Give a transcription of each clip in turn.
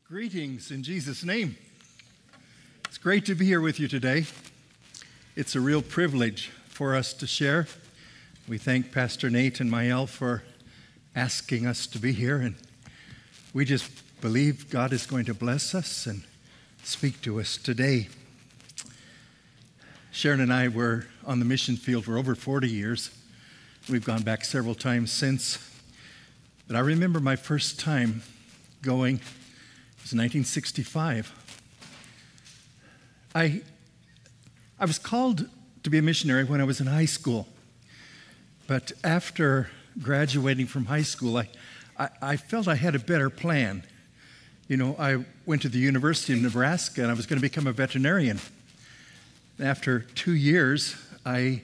Greetings in Jesus' name. It's great to be here with you today. It's a real privilege for us to share. We thank Pastor Nate and Mael for asking us to be here, and we just believe God is going to bless us and speak to us today. Sharon and I were on the mission field for over 40 years. We've gone back several times since. But I remember my first time going. It was 1965. I was called to be a missionary when I was in high school. But after graduating from high school, I felt I had a better plan. You know, I went to the University of Nebraska and I was going to become a veterinarian. After 2 years, I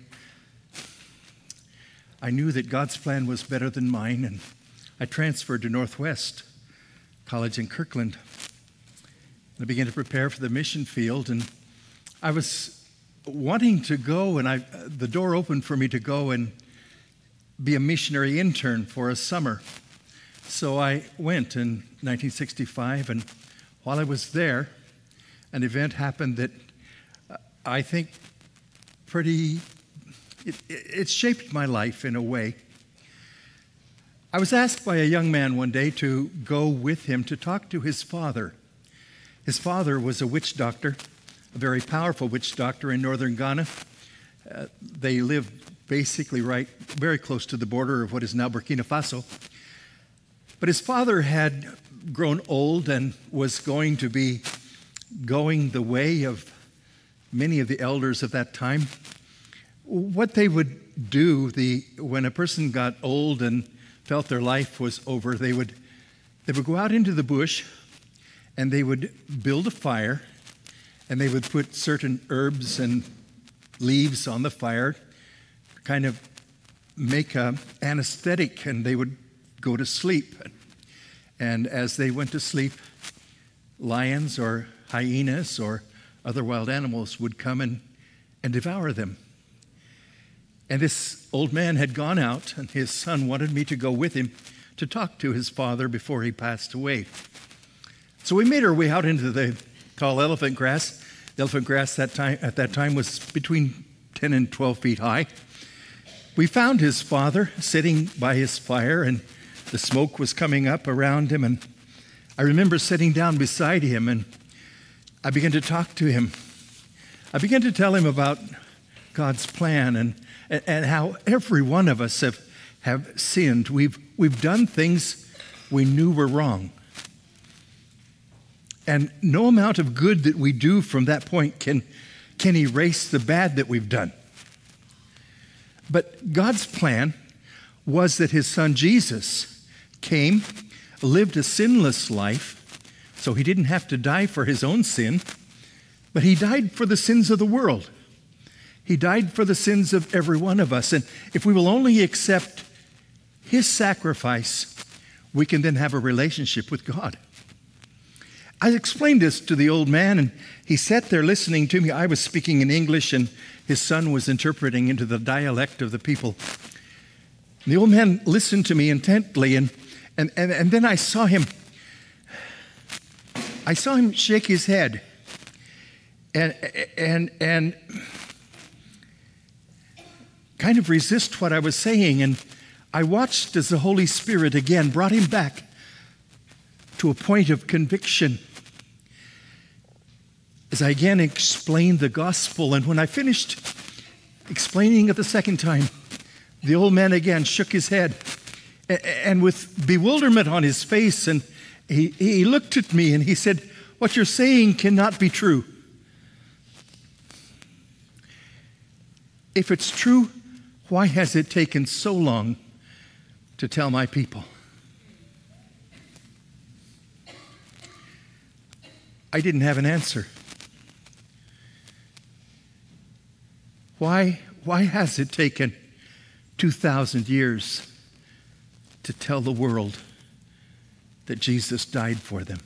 knew that God's plan was better than mine, and I transferred to Northwest College in Kirkland. I began to prepare for the mission field, and I was wanting to go, and the door opened for me to go and be a missionary intern for a summer. So I went in 1965, and while I was there, an event happened that I think it shaped my life in a way. I was asked by a young man one day to go with him to talk to his father. His father was a witch doctor, a very powerful witch doctor in northern Ghana. They lived basically very close to the border of what is now Burkina Faso. But his father had grown old and was going to be going the way of many of the elders of that time. What they would do when a person got old and felt their life was over, they would go out into the bush and they would build a fire, and they would put certain herbs and leaves on the fire, kind of make an anesthetic, and they would go to sleep. And as they went to sleep, lions or hyenas or other wild animals would come and devour them. And this old man had gone out, and his son wanted me to go with him to talk to his father before he passed away. So we made our way out into the tall elephant grass. The elephant grass at that time was between 10 and 12 feet high. We found his father sitting by his fire, and the smoke was coming up around him. And I remember sitting down beside him, and I began to talk to him. I began to tell him about God's plan and how every one of us have sinned. We've done things we knew were wrong. And no amount of good that we do from that point can erase the bad that we've done. But God's plan was that his son Jesus came, lived a sinless life, so he didn't have to die for his own sin, but he died for the sins of the world. He died for the sins of every one of us. And if we will only accept his sacrifice, we can then have a relationship with God. I explained this to the old man, and he sat there listening to me. I was speaking in English, and his son was interpreting into the dialect of the people. And the old man listened to me intently, and then I saw him shake his head and kind of resist what I was saying. And I watched as the Holy Spirit again brought him back to a point of conviction as I again explained the gospel. And when I finished explaining it the second time, the old man again shook his head and with bewilderment on his face, and he looked at me and he said, "What you're saying cannot be true. If it's true, why has it taken so long to tell my people?" I didn't have an answer. Why has it taken 2,000 years to tell the world that Jesus died for them?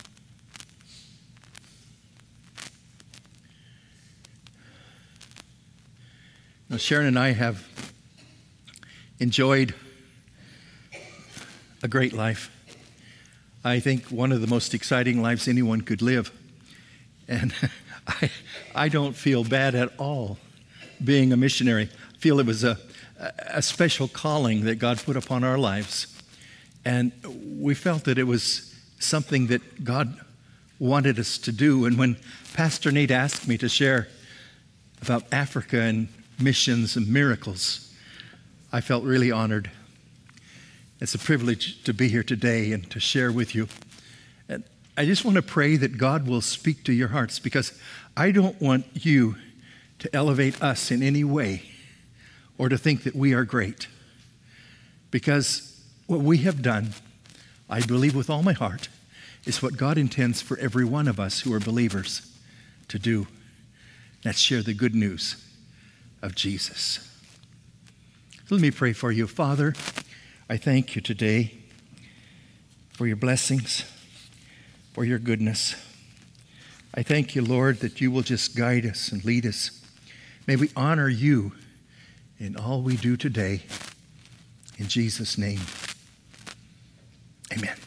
Now, Sharon and I have enjoyed a great life. I think, one of the most exciting lives anyone could live. And I don't feel bad at all being a missionary. I feel it was a special calling that God put upon our lives. And we felt that it was something that God wanted us to do. And when Pastor Nate asked me to share about Africa and missions and miracles, I felt really honored. It's a privilege to be here today and to share with you. And I just want to pray that God will speak to your hearts, because I don't want you to elevate us in any way or to think that we are great. Because what we have done, I believe with all my heart, is what God intends for every one of us who are believers to do. That's share the good news of Jesus. So let me pray for you. Father, I thank you today for your blessings, for your goodness. I thank you, Lord, that you will just guide us and lead us. May we honor you in all we do today. In Jesus' name, amen.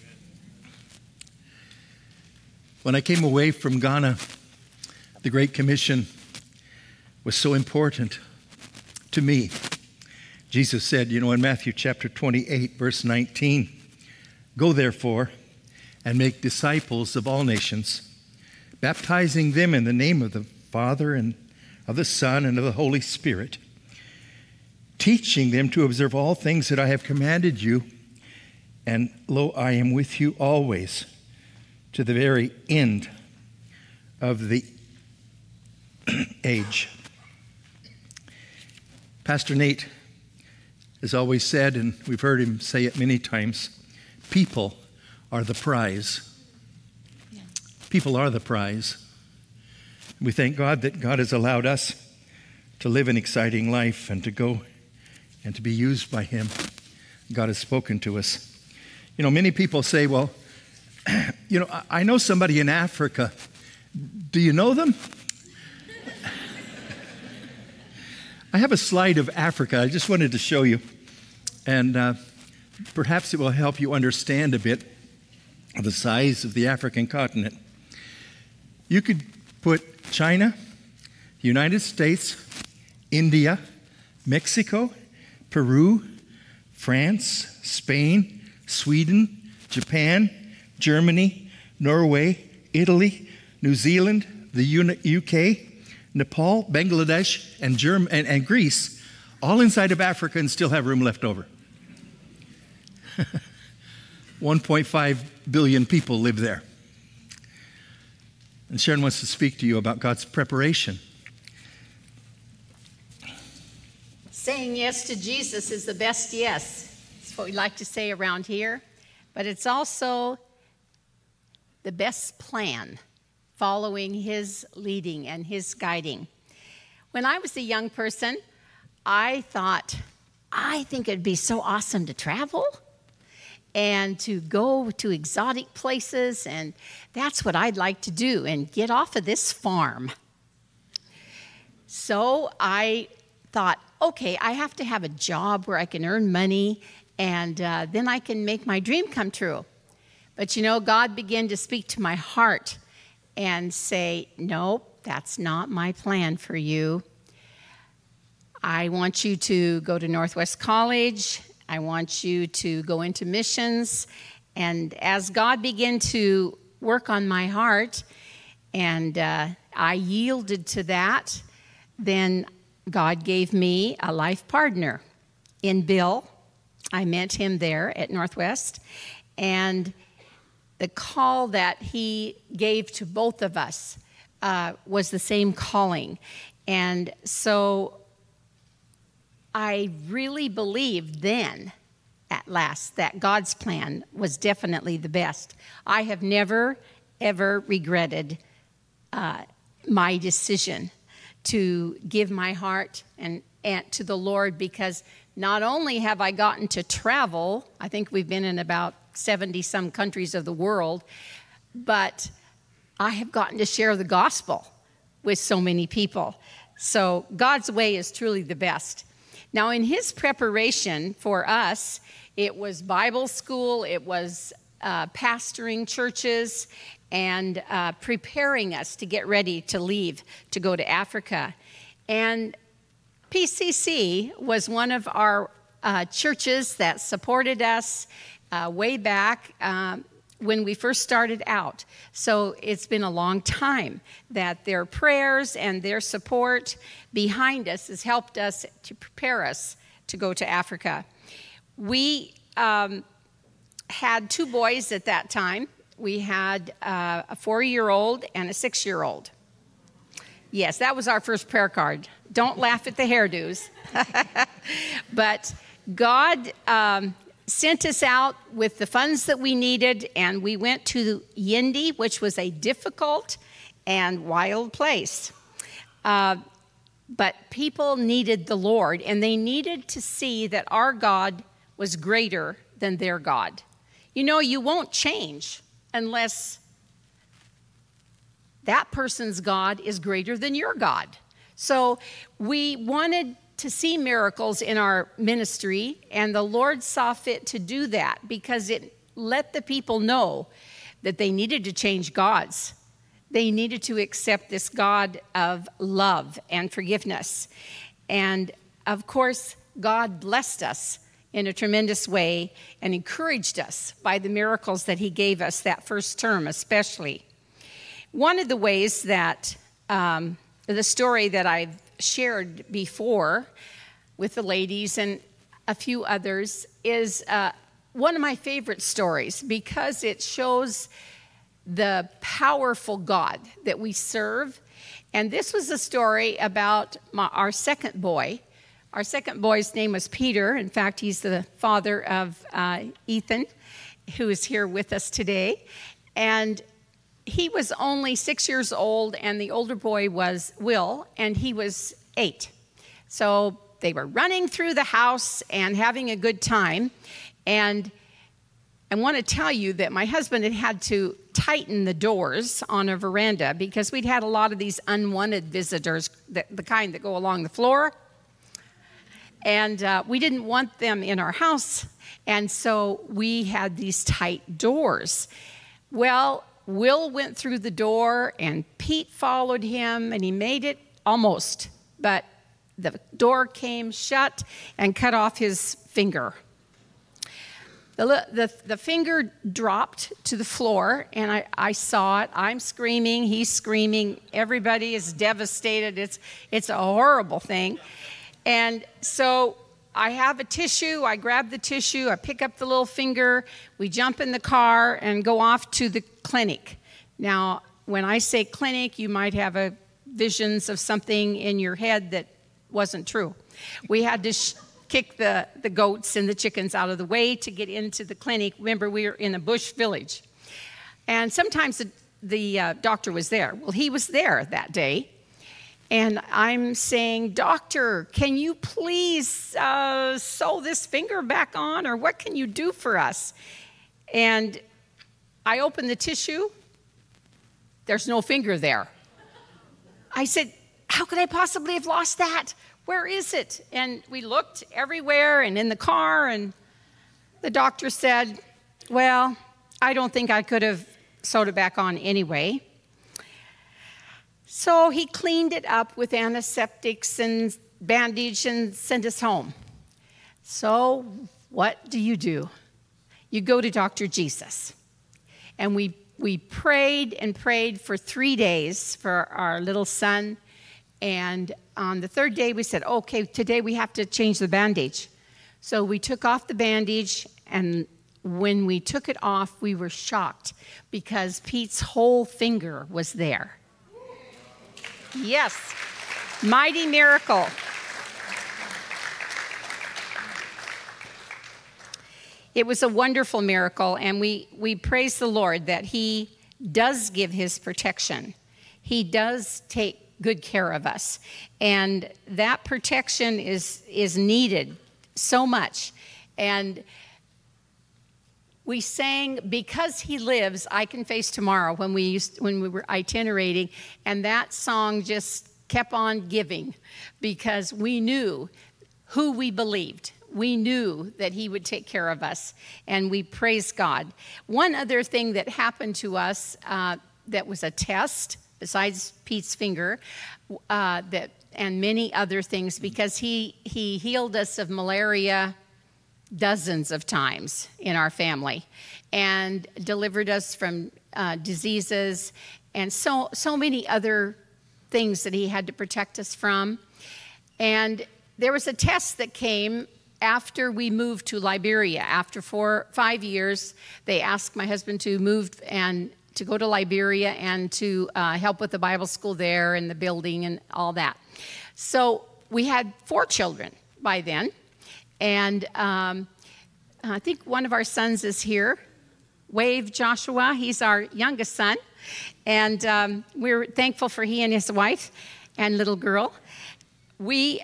When I came away from Ghana, the Great Commission was so important to me. Jesus said, in Matthew chapter 28, verse 19, "Go therefore and make disciples of all nations, baptizing them in the name of the Father and of the Son and of the Holy Spirit, teaching them to observe all things that I have commanded you. And lo, I am with you always to the very end of the age." Pastor Nate has always said, and we've heard him say it many times, people are the prize. Yeah. People are the prize. We thank God that God has allowed us to live an exciting life and to go and to be used by him. God has spoken to us. Many people say, well, I know somebody in Africa. Do you know them? I have a slide of Africa I just wanted to show you, and perhaps it will help you understand a bit of the size of the African continent. You could put China, United States, India, Mexico, Peru, France, Spain, Sweden, Japan, Germany, Norway, Italy, New Zealand, the UK, Nepal, Bangladesh, and Greece, all inside of Africa, and still have room left over. 1.5 billion people live there. And Sharon wants to speak to you about God's preparation. Saying yes to Jesus is the best yes. That's what we like to say around here. But it's also the best plan, following his leading and his guiding. When I was a young person, I think it'd be so awesome to travel and to go to exotic places, and that's what I'd like to do, and get off of this farm. So I thought, okay, I have to have a job where I can earn money, and then I can make my dream come true. But God began to speak to my heart and say, no, that's not my plan for you. I want you to go to Northwest College. I want you to go into missions. And as God began to work on my heart, and I yielded to that, then God gave me a life partner in Bill. I met him there at Northwest. And the call that he gave to both of us was the same calling. And so I really believed then, at last, that God's plan was definitely the best. I have never, ever regretted my decision to give my heart and to the Lord, because not only have I gotten to travel, I think we've been in about 70-some countries of the world, but I have gotten to share the gospel with so many people. So God's way is truly the best. Now, in his preparation for us, it was Bible school, it was pastoring churches and preparing us to get ready to leave to go to Africa. And PCC was one of our churches that supported us way back when we first started out. So it's been a long time that their prayers and their support behind us has helped us to prepare us to go to Africa. We had 2 boys at that time. We had a 4-year-old and a 6-year-old. Yes, that was our first prayer card. Don't laugh at the hairdos. But God sent us out with the funds that we needed, and we went to Yendi, which was a difficult and wild place. But people needed the Lord, and they needed to see that our God was greater than their God. You know, you won't change unless that person's God is greater than your God. So we wanted to see miracles in our ministry, and the Lord saw fit to do that because it let the people know that they needed to change gods. They needed to accept this God of love and forgiveness. And of course, God blessed us in a tremendous way and encouraged us by the miracles that he gave us that first term especially. One of the ways that the story that I've shared before with the ladies and a few others is one of my favorite stories because it shows the powerful God that we serve. And this was a story about our second boy. Our second boy's name was Peter. In fact, he's the father of Ethan, who is here with us today. And he was only 6 years old, and the older boy was Will, and he was 8. So they were running through the house and having a good time. And I want to tell you that my husband had to tighten the doors on a veranda because we'd had a lot of these unwanted visitors, the kind that go along the floor. And we didn't want them in our house, and so we had these tight doors. Well, Will went through the door, and Pete followed him, and he made it almost, but the door came shut and cut off his finger. The finger dropped to the floor, and I saw it. I'm screaming, he's screaming, everybody is devastated. It's a horrible thing. And so I have a tissue, I grab the tissue, I pick up the little finger, we jump in the car and go off to the clinic. Now, when I say clinic, you might have visions of something in your head that wasn't true. We had to kick the goats and the chickens out of the way to get into the clinic. Remember, we were in a bush village. And sometimes the doctor was there. Well, he was there that day. And I'm saying, doctor, can you please sew this finger back on, or what can you do for us? And I opened the tissue. There's no finger there. I said, how could I possibly have lost that? Where is it? And we looked everywhere and in the car, and the doctor said, well, I don't think I could have sewed it back on anyway. So he cleaned it up with antiseptics and bandage and sent us home. So what do? You go to Dr. Jesus. And we prayed and prayed for 3 days for our little son. And on the 3rd day, we said, okay, today we have to change the bandage. So we took off the bandage, and when we took it off, we were shocked because Pete's whole finger was there. Yes, mighty miracle. It was a wonderful miracle, and we praise the Lord that he does give his protection. He does take good care of us, and that protection is needed so much. And we sang "Because He Lives, I Can Face Tomorrow" when we were itinerating, and that song just kept on giving because we knew who we believed. we knew that he would take care of us, and we praise God. One other thing that happened to us that was a test, besides Pete's finger, and many other things, because he healed us of malaria dozens of times in our family and delivered us from diseases and so many other things that he had to protect us from. And there was a test that came after we moved to Liberia. After 5 years, they asked my husband to move and to go to Liberia and to help with the Bible school there and the building and all that. So we had 4 children by then. And I think one of our sons is here. Wave Joshua, he's our youngest son. And we're thankful for he and his wife and little girl. We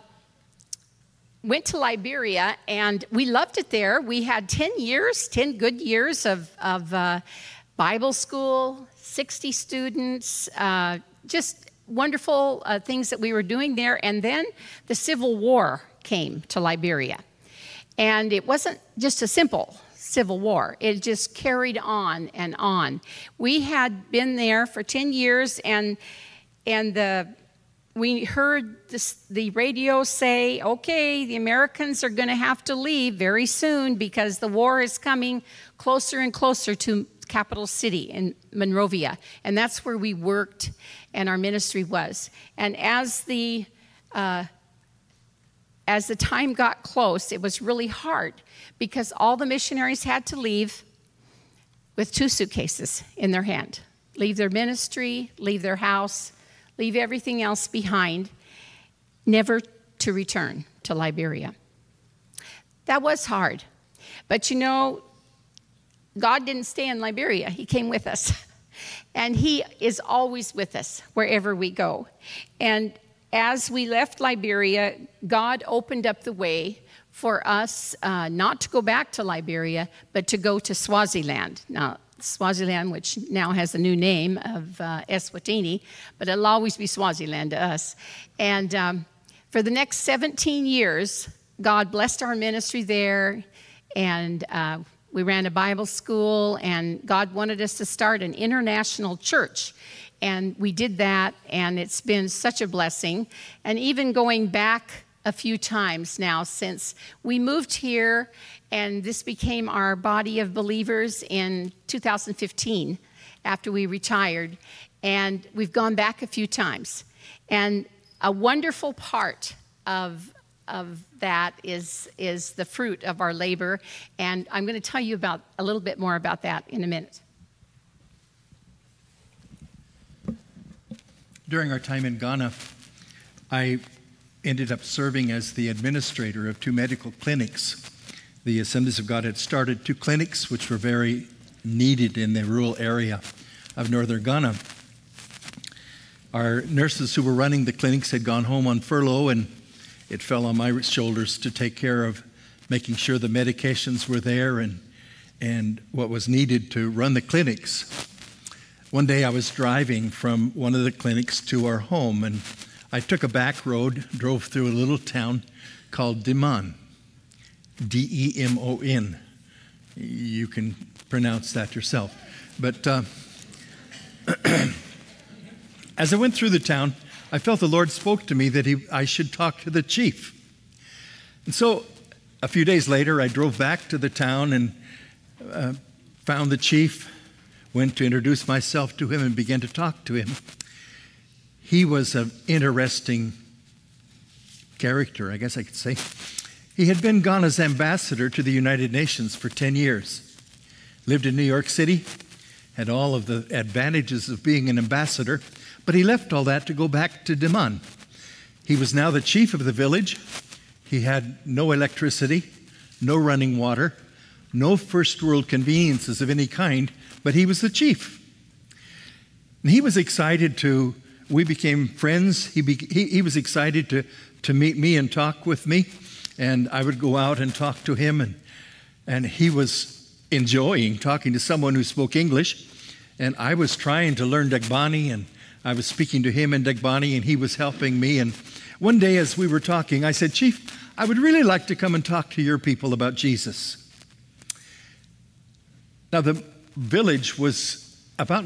went to Liberia, and we loved it there. We had 10 good years of Bible school, 60 students, just wonderful things that we were doing there. And then the Civil War came to Liberia. And it wasn't just a simple civil war. It just carried on and on. We had been there for 10 years, and we heard the radio say, okay, the Americans are going to have to leave very soon because the war is coming closer and closer to capital city in Monrovia. And that's where we worked and our ministry was. And as the time got close, it was really hard because all the missionaries had to leave with 2 suitcases in their hand. Leave their ministry, leave their house, leave everything else behind, never to return to Liberia. That was hard. But you know, God didn't stay in Liberia. He came with us. And he is always with us wherever we go. And as we left Liberia, God opened up the way for us not to go back to Liberia, but to go to Swaziland. Now, Swaziland, which now has a new name of Eswatini, but it'll always be Swaziland to us. And for the next 17 years, God blessed our ministry there, and we ran a Bible school, and God wanted us to start an international church. And we did that, and it's been such a blessing. And even going back a few times now since we moved here, and this became our body of believers in 2015 after we retired. And we've gone back a few times. And a wonderful part of that is the fruit of our labor. And I'm going to tell you a little bit more about that in a minute. During our time in Ghana, I ended up serving as the administrator of 2 medical clinics. The Assemblies of God had started 2 clinics, which were very needed in the rural area of northern Ghana. Our nurses who were running the clinics had gone home on furlough, and it fell on my shoulders to take care of making sure the medications were there and what was needed to run the clinics. One day I was driving from one of the clinics to our home, and I took a back road, drove through a little town called Demon, D-E-M-O-N. You can pronounce that yourself. But as I went through the town, I felt the Lord spoke to me that I should talk to the chief. And so a few days later, I drove back to the town and found the chief, went to introduce myself to him and began to talk to him. He was an interesting character, I guess I could say. He had been Ghana's ambassador to the United Nations for 10 years, lived in New York City, had all of the advantages of being an ambassador, but he left all that to go back to Daman. He was now the chief of the village. He had no electricity, no running water, no first world conveniences of any kind, but he was the chief. And he was excited we became friends. He was excited to meet me and talk with me, and I would go out and talk to him, and he was enjoying talking to someone who spoke English, and I was trying to learn Dagbani, and I was speaking to him in Dagbani, and he was helping me, and One day as we were talking, I said, Chief, I would really like to come and talk to your people about Jesus. Now, the village was about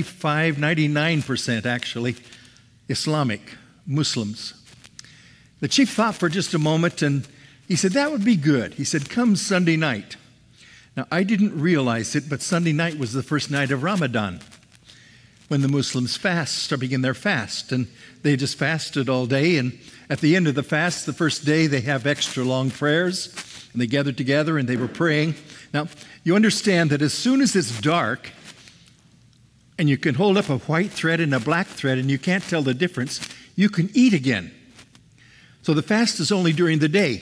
99% actually Islamic, Muslims. The chief thought for just a moment and he said, that would be good. He said, come Sunday night. Now, I didn't realize it, but Sunday night was the first night of Ramadan, when the Muslims begin their fast. And they just fasted all day. And at the end of the fast, the first day, they have extra long prayers. And they gathered together and they were praying. Now, you understand that as soon as it's dark, and you can hold up a white thread and a black thread, and you can't tell the difference, you can eat again. So the fast is only during the day.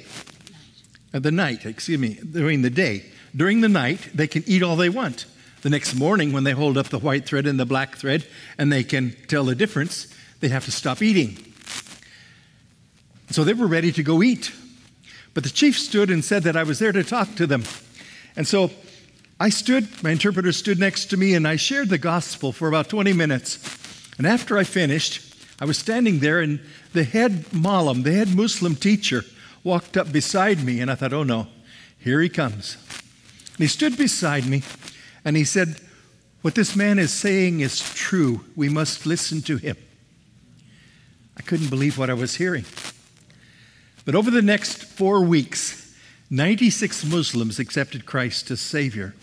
During the day. During the night, they can eat all they want. The next morning, when they hold up the white thread and the black thread, and they can tell the difference, they have to stop eating. So they were ready to go eat. But the chief stood and said that I was there to talk to them. And so I stood, my interpreter stood next to me, and I shared the gospel for about 20 minutes. And after I finished, I was standing there, and the head Malam, the head Muslim teacher, walked up beside me, and I thought, oh no, here he comes. And he stood beside me, and he said, what this man is saying is true. We must listen to him. I couldn't believe what I was hearing. But over the next 4 weeks, 96 Muslims accepted Christ as Savior.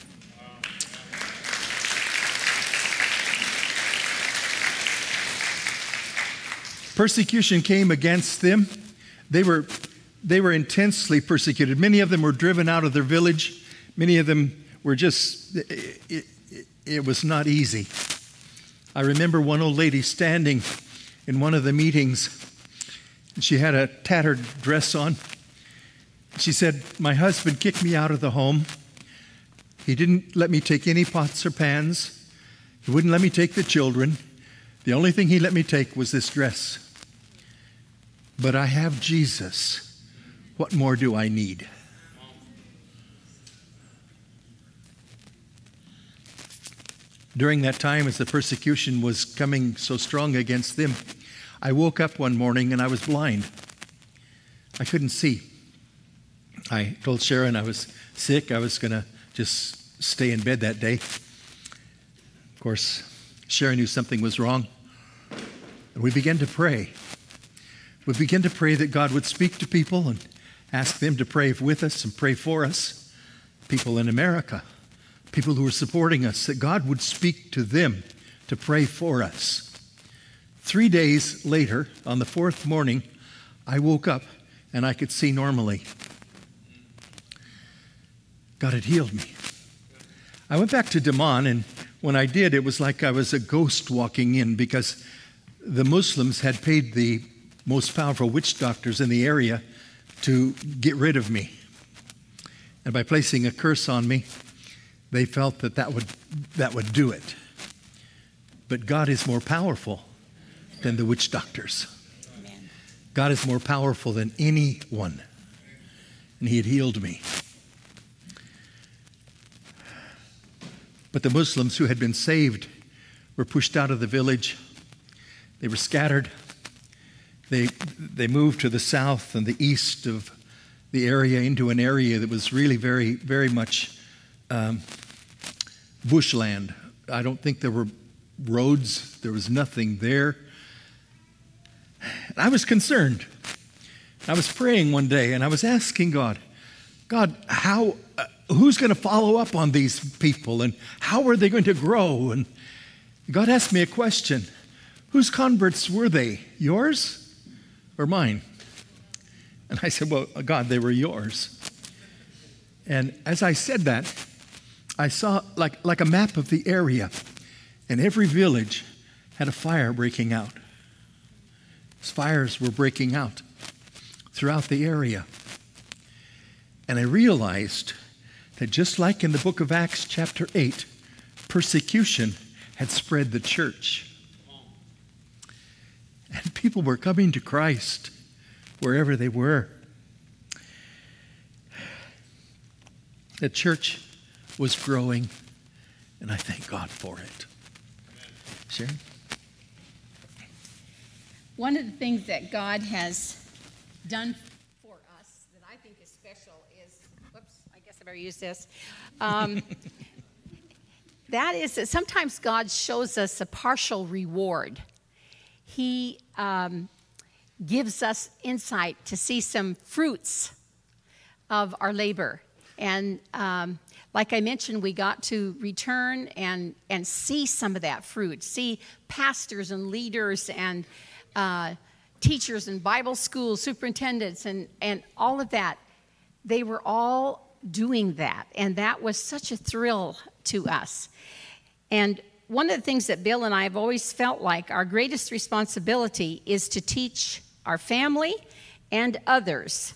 Persecution came against them. They were intensely persecuted. Many of them were driven out of their village. Many of them were just, it was not easy. I remember one old lady standing in one of the meetings. She had a tattered dress on. She said, my husband kicked me out of the home. He didn't let me take any pots or pans. He wouldn't let me take the children. The only thing he let me take was this dress. But I have Jesus. What more do I need? During that time, as the persecution was coming so strong against them, I woke up one morning and I was blind. I couldn't see. I told Sharon I was sick. I was going to just stay in bed that day. Of course, Sharon knew something was wrong. And we began to pray. We began to pray that God would speak to people and ask them to pray with us and pray for us. People in America, people who were supporting us, that God would speak to them to pray for us. 3 days later, on the 4th morning, I woke up and I could see normally. God had healed me. I went back to Daman, and when I did, it was like I was a ghost walking in, because the Muslims had paid the most powerful witch doctors in the area to get rid of me. And by placing a curse on me, they felt that would do it. But God is more powerful than the witch doctors. Amen. God is more powerful than anyone. And he had healed me. But the Muslims who had been saved were pushed out of the village. They were scattered. They moved to the south and the east of the area into an area that was really very, very much bushland. I don't think there were roads. There was nothing there. I was concerned. I was praying one day and I was asking God, who's going to follow up on these people, and how are they going to grow? And God asked me a question. Whose converts were they? Yours or mine? And I said, well, God, they were yours. And as I said that, I saw like a map of the area, and every village had a fire breaking out. Fires were breaking out throughout the area. And I realized that just like in the book of Acts chapter 8, persecution had spread the church. And people were coming to Christ wherever they were. The church was growing, and I thank God for it. Sharon? One of the things that God has done for us that I think is special is, whoops, I guess I better use this. That is that sometimes God shows us a partial reward. He gives us insight to see some fruits of our labor. And like I mentioned, we got to return and see some of that fruit, see pastors and leaders and teachers and Bible school superintendents and all of that. They were all doing that, and that was such a thrill to us. And one of the things that Bill and I have always felt like our greatest responsibility is to teach our family and others,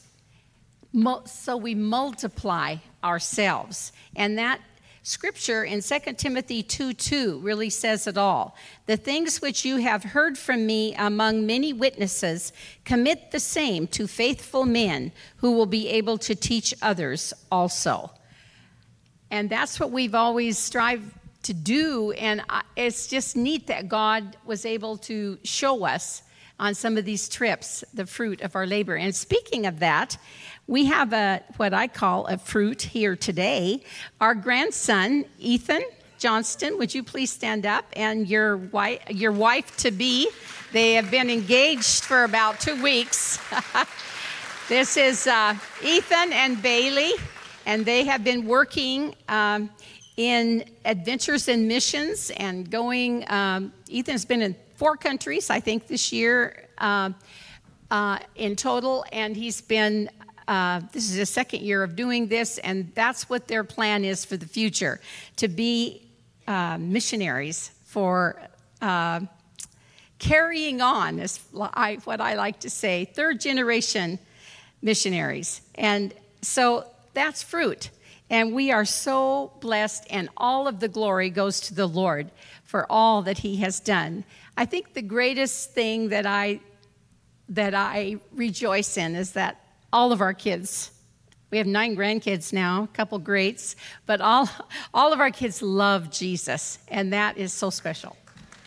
so we multiply ourselves. And that scripture in 2 Timothy 2:2 really says it all. The things which you have heard from me among many witnesses, commit the same to faithful men who will be able to teach others also. And that's what we've always strived to do, and it's just neat that God was able to show us on some of these trips the fruit of our labor. And speaking of that, we have what I call a fruit here today. Our grandson, Ethan Johnston, would you please stand up? And your wife-to-be, they have been engaged for about 2 weeks. This is Ethan and Bailey, and they have been working in adventures and missions and going. Ethan's been in 4 countries, I think, this year in total, and he's been, this is his 2nd year of doing this, and that's what their plan is for the future, to be missionaries for carrying on, is what I like to say, 3rd generation missionaries. And so that's fruit. And we are so blessed, and all of the glory goes to the Lord for all that he has done. I think the greatest thing that I rejoice in is that all of our kids, we have 9 grandkids now, a couple greats, but all of our kids love Jesus, and that is so special.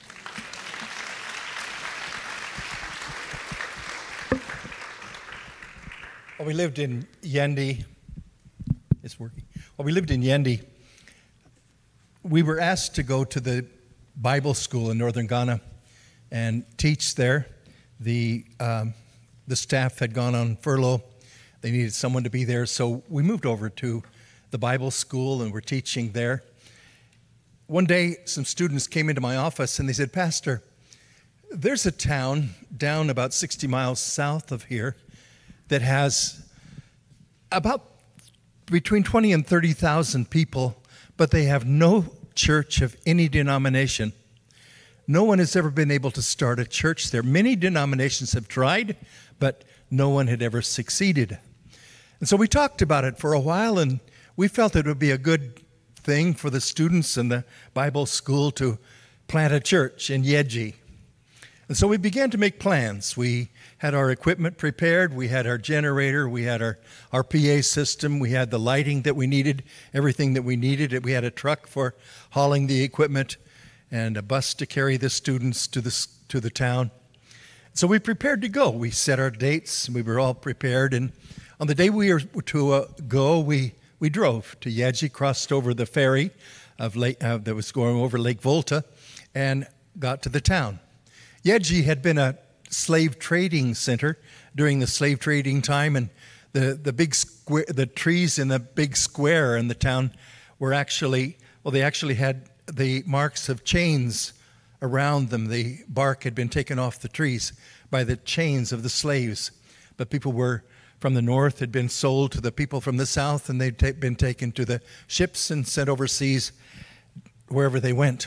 Well, we lived in Yendi. It's working. Well, we lived in Yendi. We were asked to go to the Bible school in northern Ghana and teach there. The staff had gone on furlough. They needed someone to be there, so we moved over to the Bible school and we're teaching there. One day, some students came into my office and they said, "Pastor, there's a town down about 60 miles south of here that has about between 20 and 30,000 people, but they have no church of any denomination. No one has ever been able to start a church there. Many denominations have tried, but no one had ever succeeded." And so we talked about it for a while, and we felt it would be a good thing for the students in the Bible school to plant a church in Yeji. And so we began to make plans. We had our equipment prepared. We had our generator. We had our PA system. We had the lighting that we needed, everything that we needed. We had a truck for hauling the equipment and a bus to carry the students to the town. So we prepared to go. We set our dates. We were all prepared. And on the day we were to go, we drove to Yeji, crossed over the ferry that was going over Lake Volta, and got to the town. Yeji had been a slave trading center during the slave trading time, and the big square, the trees in the big square in the town were actually had the marks of chains around them. The bark had been taken off the trees by the chains of the slaves, but people from the north had been sold to the people from the south, and they'd been taken to the ships and sent overseas wherever they went.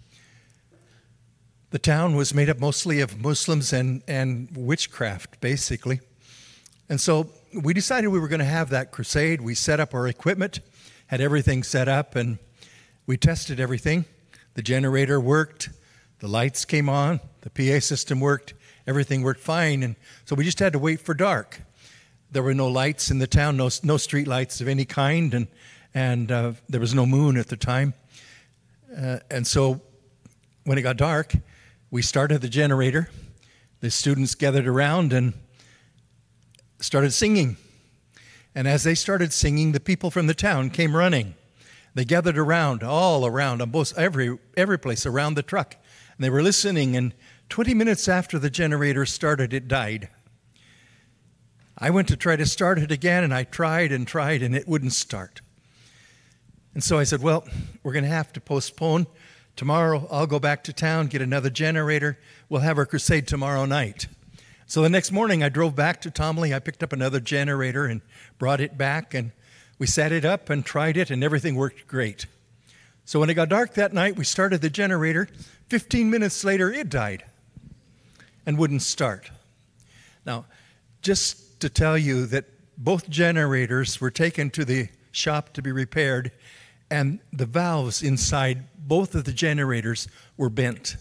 The town was made up mostly of Muslims and witchcraft, basically. And so we decided we were going to have that crusade. We set up our equipment, had everything set up, and we tested everything. The generator worked, the lights came on, the PA system worked, everything worked fine. And so we just had to wait for dark. There were no lights in the town, no street lights of any kind, and there was no moon at the time. And so when it got dark, we started the generator. The students gathered around, and started singing. And as they started singing, the people from the town came running. They gathered around, all around, on every place around the truck. And they were listening, and 20 minutes after the generator started, it died. I went to try to start it again, and I tried, and it wouldn't start. And so I said, well, we're going to have to postpone. Tomorrow I'll go back to town, get another generator. We'll have our crusade tomorrow night. So the next morning I drove back to Tomley. I picked up another generator and brought it back, and we set it up and tried it, and everything worked great. So when it got dark that night, we started the generator. 15 minutes later, it died and wouldn't start. Now, just to tell you that both generators were taken to the shop to be repaired, and the valves inside both of the generators were bent.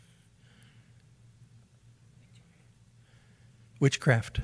Witchcraft.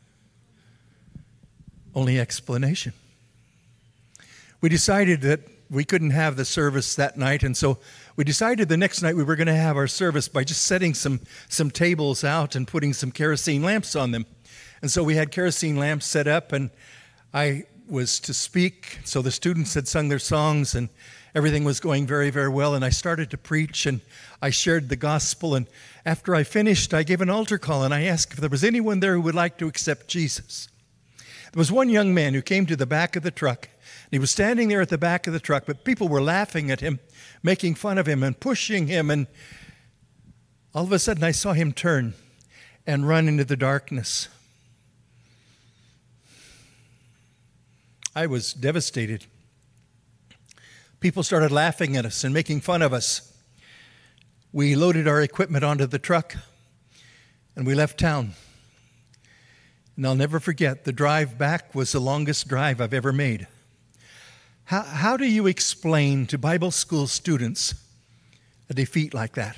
Only explanation. We decided that we couldn't have the service that night, and so we decided the next night we were going to have our service by just setting some tables out and putting some kerosene lamps on them. And so we had kerosene lamps set up, and I was to speak. So the students had sung their songs, and everything was going very, very well. And I started to preach, and I shared the gospel. And after I finished, I gave an altar call, and I asked if there was anyone there who would like to accept Jesus. There was one young man who came to the back of the truck. He was standing there at the back of the truck, but people were laughing at him, making fun of him and pushing him. And all of a sudden, I saw him turn and run into the darkness. I was devastated. People started laughing at us and making fun of us. We loaded our equipment onto the truck, and we left town. And I'll never forget, the drive back was the longest drive I've ever made. How do you explain to Bible school students a defeat like that?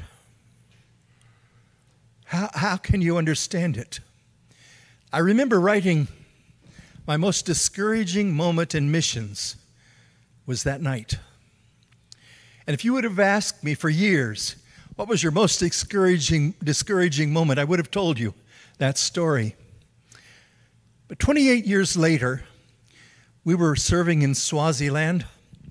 How can you understand it? I remember writing, my most discouraging moment in missions was that night. And if you would have asked me for years, what was your most discouraging moment, I would have told you that story. But 28 years later, we were serving in Swaziland.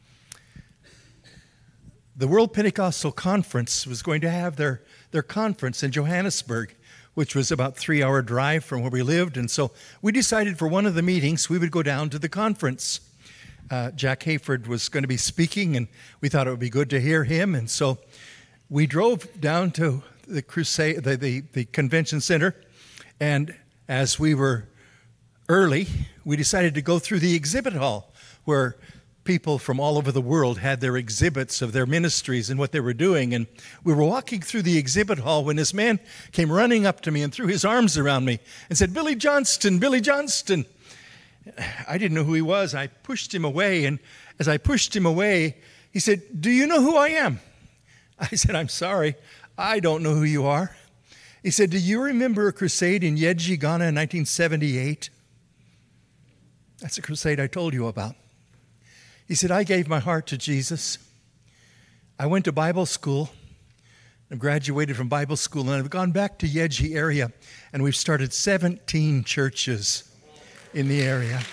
The World Pentecostal Conference was going to have their conference in Johannesburg, which was about a 3-hour drive from where we lived. And so we decided for one of the meetings, we would go down to the conference. Jack Hayford was going to be speaking, and we thought it would be good to hear him. And so we drove down to the crusade, the convention center. And as we were early, we decided to go through the exhibit hall where people from all over the world had their exhibits of their ministries and what they were doing. And we were walking through the exhibit hall when this man came running up to me and threw his arms around me and said, "Billy Johnston, Billy Johnston." I didn't know who he was. I pushed him away, and as I pushed him away, he said, "Do you know who I am?" I said, "I'm sorry, I don't know who you are." He said, "Do you remember a crusade in Yeji, Ghana in 1978? That's a crusade I told you about." He said, "I gave my heart to Jesus. I went to Bible school. I graduated from Bible school, and I've gone back to Yeji area, and we've started 17 churches in the area."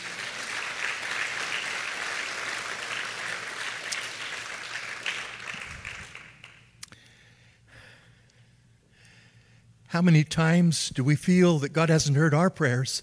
How many times do we feel that God hasn't heard our prayers?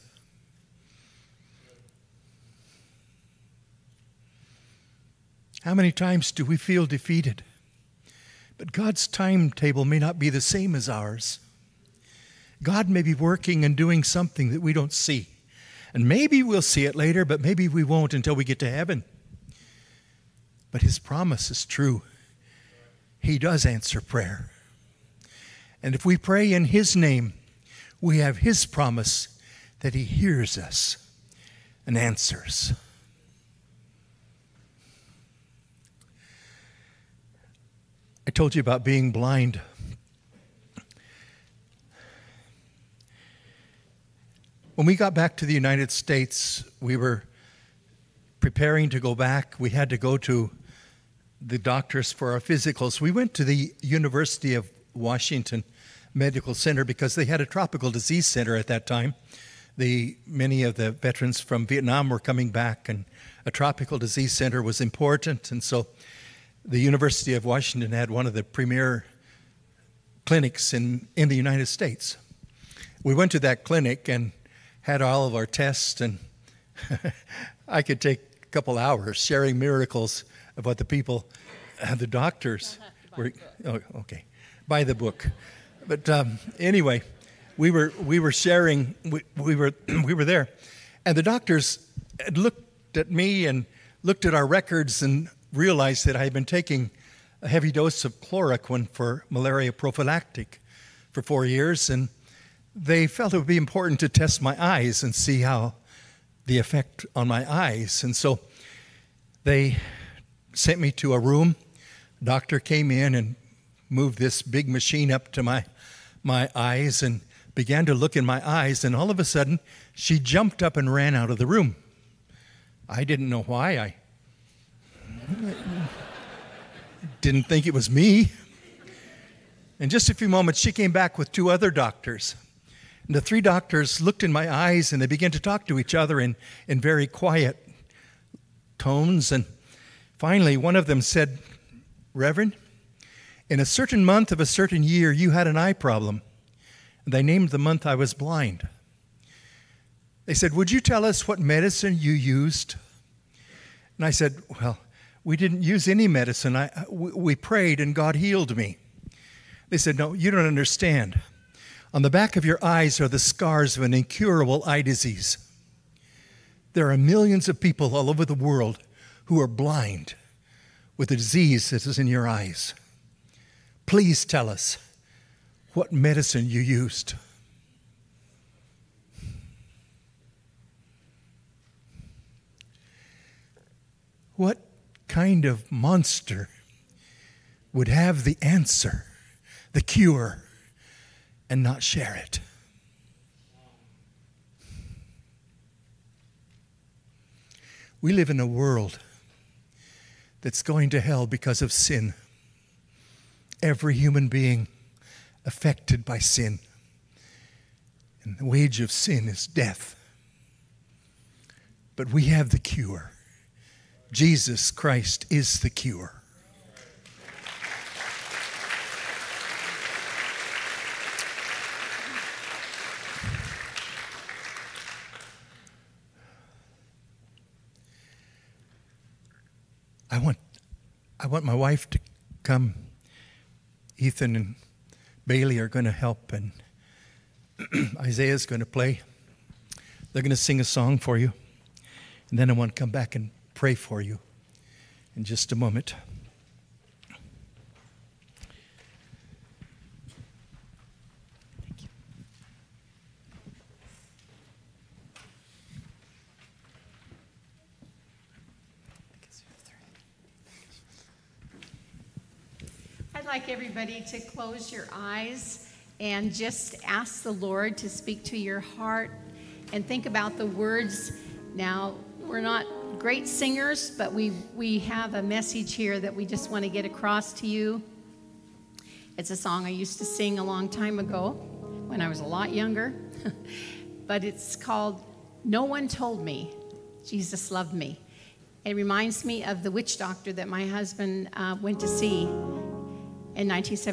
How many times do we feel defeated? But God's timetable may not be the same as ours. God may be working and doing something that we don't see. And maybe we'll see it later, but maybe we won't until we get to heaven. But His promise is true. He does answer prayer. And if we pray in His name, we have His promise that He hears us and answers. I told you about being blind. When we got back to the United States, we were preparing to go back. We had to go to the doctors for our physicals. We went to the University of Washington Medical Center because they had a tropical disease center at that time. Many of the veterans from Vietnam were coming back, and a tropical disease center was important. And so the University of Washington had one of the premier clinics in the United States. We went to that clinic and had all of our tests, and I could take a couple hours sharing miracles of what the people, the doctors were. Oh, okay, buy the book. But anyway, we were sharing. We were there, and the doctors had looked at me and looked at our records and realized that I had been taking a heavy dose of chloroquine for malaria prophylactic for 4 years, and they felt it would be important to test my eyes and see how the effect on my eyes. And so they sent me to a room. A doctor came in and moved this big machine up to my eyes and began to look in my eyes, and all of a sudden she jumped up and ran out of the room. I didn't know why. I didn't think it was me. In just a few moments, she came back with 2 other doctors. And the 3 doctors looked in my eyes, and they began to talk to each other in very quiet tones. And finally, one of them said, "Reverend, in a certain month of a certain year, you had an eye problem." And they named the month I was blind. They said, "Would you tell us what medicine you used?" And I said, "Well, we didn't use any medicine. We prayed and God healed me." They said, "No, you don't understand. On the back of your eyes are the scars of an incurable eye disease. There are millions of people all over the world who are blind with the disease that is in your eyes. Please tell us what medicine you used." What kind of monster would have the answer, the cure, and not share it? We live in a world that's going to hell because of sin. Every human being affected by sin. And the wage of sin is death. But we have the cure. Jesus Christ is the cure. I want my wife to come. Ethan and Bailey are going to help, and Isaiah's going to play. They're going to sing a song for you. And then I want to come back and pray for you in just a moment. Thank you. I'd like everybody to close your eyes and just ask the Lord to speak to your heart and think about the words. Now, we're not great singers, but we have a message here that we just want to get across to you. It's a song I used to sing a long time ago when I was a lot younger, but it's called "No One Told Me Jesus Loved Me." It reminds me of the witch doctor that my husband went to see in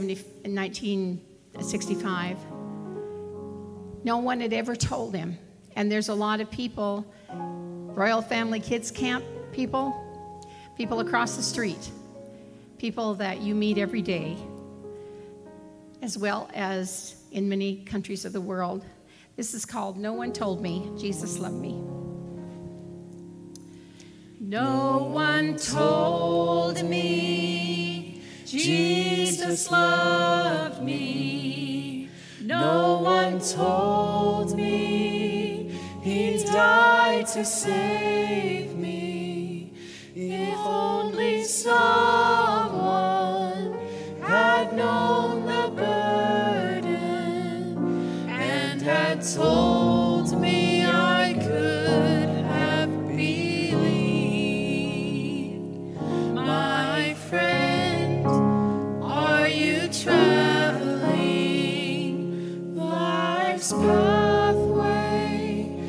1965. No one had ever told him. And there's a lot of people, Royal Family Kids Camp people across the street, people that you meet every day, as well as in many countries of the world. This is called "No One Told Me Jesus Loved Me." No one told me Jesus loved me. No one told me He died to save me. If only someone had known the burden and had told me, I could have believed. My friend, are you traveling life's pathway?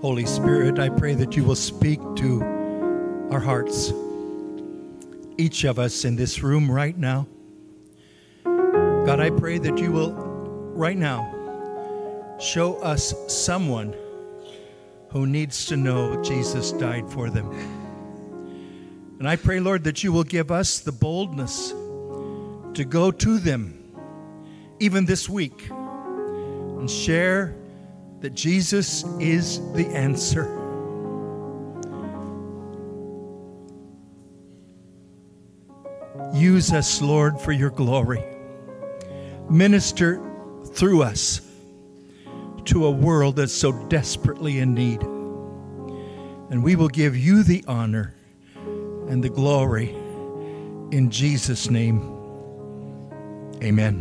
Holy Spirit, I pray that you will speak to our hearts, each of us in this room right now. God, I pray that you will right now show us someone who needs to know Jesus died for them. And I pray, Lord, that you will give us the boldness to go to them, even this week, and share that Jesus is the answer. Use us, Lord, for your glory. Minister through us to a world that's so desperately in need. And we will give you the honor and the glory in Jesus' name. Amen.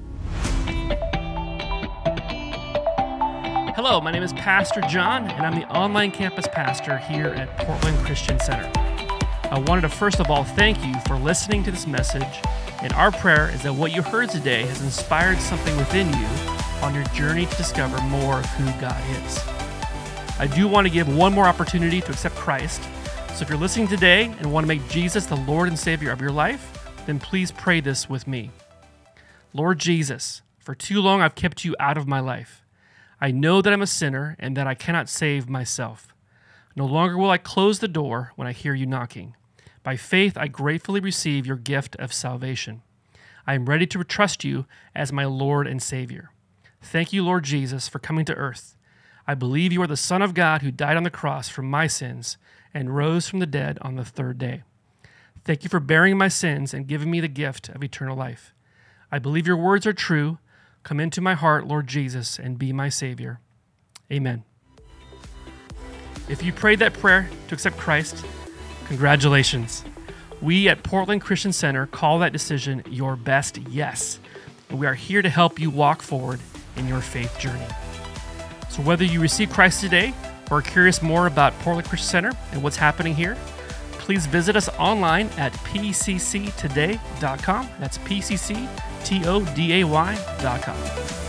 Hello, my name is Pastor John, and I'm the online campus pastor here at Portland Christian Center. I wanted to first of all thank you for listening to this message, and our prayer is that what you heard today has inspired something within you on your journey to discover more of who God is. I do want to give one more opportunity to accept Christ, so if you're listening today and want to make Jesus the Lord and Savior of your life, then please pray this with me. Lord Jesus, for too long I've kept you out of my life. I know that I'm a sinner and that I cannot save myself. No longer will I close the door when I hear you knocking. By faith, I gratefully receive your gift of salvation. I am ready to trust you as my Lord and Savior. Thank you, Lord Jesus, for coming to earth. I believe you are the Son of God who died on the cross for my sins and rose from the dead on the third day. Thank you for bearing my sins and giving me the gift of eternal life. I believe your words are true. Come into my heart, Lord Jesus, and be my Savior. Amen. If you prayed that prayer to accept Christ, congratulations. We at Portland Christian Center call that decision your best yes, and we are here to help you walk forward in your faith journey. So whether you receive Christ today or are curious more about Portland Christian Center and what's happening here, please visit us online at pcctoday.com. That's pcctoday.com.